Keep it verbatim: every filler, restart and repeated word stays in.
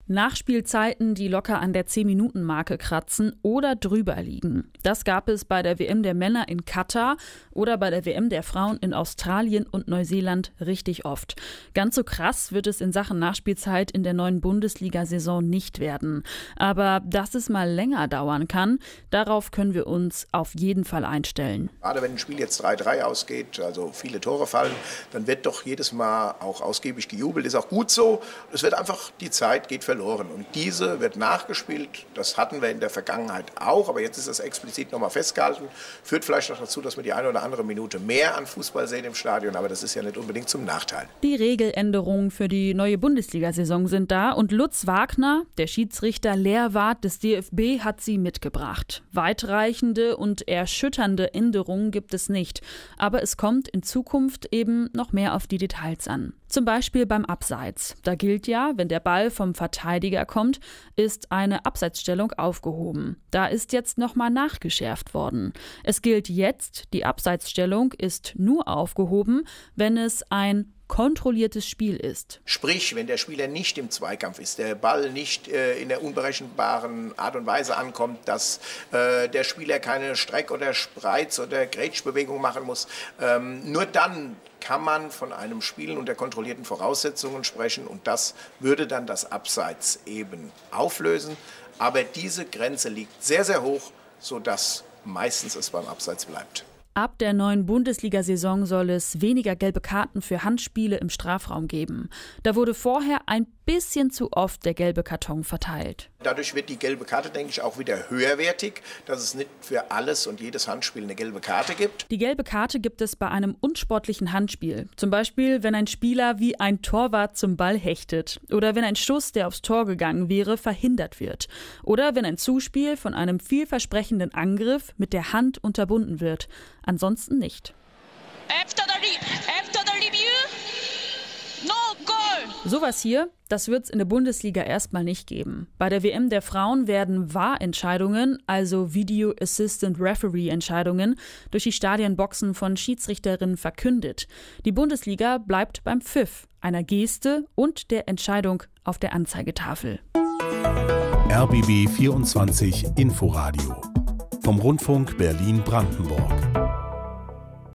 Nachspielzeiten, die locker an der zehn-Minuten-Marke kratzen oder drüber liegen. Das gab es bei der W M der Männer in Katar oder bei der W M der Frauen in Australien und Neuseeland richtig oft. Ganz so krass wird es in Sachen Nachspielzeit in der neuen Bundesliga-Saison nicht werden. Aber dass es mal länger dauern kann, darauf können wir uns auf jeden Fall einstellen. Gerade wenn ein Spiel jetzt drei drei ausgeht, also viele Tore fallen, dann wird doch jedes Mal auch ausgiebig gejubelt. Ist auch gut so. Es wird einfach, die Zeit geht verloren. Und diese wird nachgespielt, das hatten wir in der Vergangenheit auch, aber jetzt ist das explizit nochmal festgehalten, führt vielleicht noch dazu, dass wir die eine oder andere Minute mehr an Fußball sehen im Stadion, aber das ist ja nicht unbedingt zum Nachteil. Die Regeländerungen für die neue Bundesliga-Saison sind da und Lutz Wagner, der Schiedsrichter Lehrwart des D F B, hat sie mitgebracht. Weitreichende und erschütternde Änderungen gibt es nicht, aber es kommt in Zukunft eben noch mehr auf die Details an. Zum Beispiel beim Abseits. Da gilt ja, wenn der Ball vom Verteidiger kommt, ist eine Abseitsstellung aufgehoben. Da ist jetzt nochmal nachgeschärft worden. Es gilt jetzt, die Abseitsstellung ist nur aufgehoben, wenn es ein kontrolliertes Spiel ist. Sprich, wenn der Spieler nicht im Zweikampf ist, der Ball nicht äh, in der unberechenbaren Art und Weise ankommt, dass äh, der Spieler keine Streck- oder Spreiz- oder Grätschbewegung machen muss, ähm, nur dann kann man von einem Spielen unter kontrollierten Voraussetzungen sprechen und das würde dann das Abseits eben auflösen. Aber diese Grenze liegt sehr, sehr hoch, sodass meistens es beim Abseits bleibt. Ab der neuen Bundesliga-Saison soll es weniger gelbe Karten für Handspiele im Strafraum geben. Da wurde vorher ein bisschen zu oft der gelbe Karton verteilt. Dadurch wird die gelbe Karte, denke ich, auch wieder höherwertig, dass es nicht für alles und jedes Handspiel eine gelbe Karte gibt. Die gelbe Karte gibt es bei einem unsportlichen Handspiel. Zum Beispiel, wenn ein Spieler wie ein Torwart zum Ball hechtet. Oder wenn ein Schuss, der aufs Tor gegangen wäre, verhindert wird. Oder wenn ein Zuspiel von einem vielversprechenden Angriff mit der Hand unterbunden wird. Ansonsten nicht. After the, re- after the review, no goal. Sowas hier, das wird es in der Bundesliga erstmal nicht geben. Bei der W M der Frauen werden V A R-Entscheidungen, also Video Assistant Referee-Entscheidungen, durch die Stadionboxen von Schiedsrichterinnen verkündet. Die Bundesliga bleibt beim Pfiff, einer Geste und der Entscheidung auf der Anzeigetafel. R B B vierundzwanzig Inforadio vom Rundfunk Berlin-Brandenburg.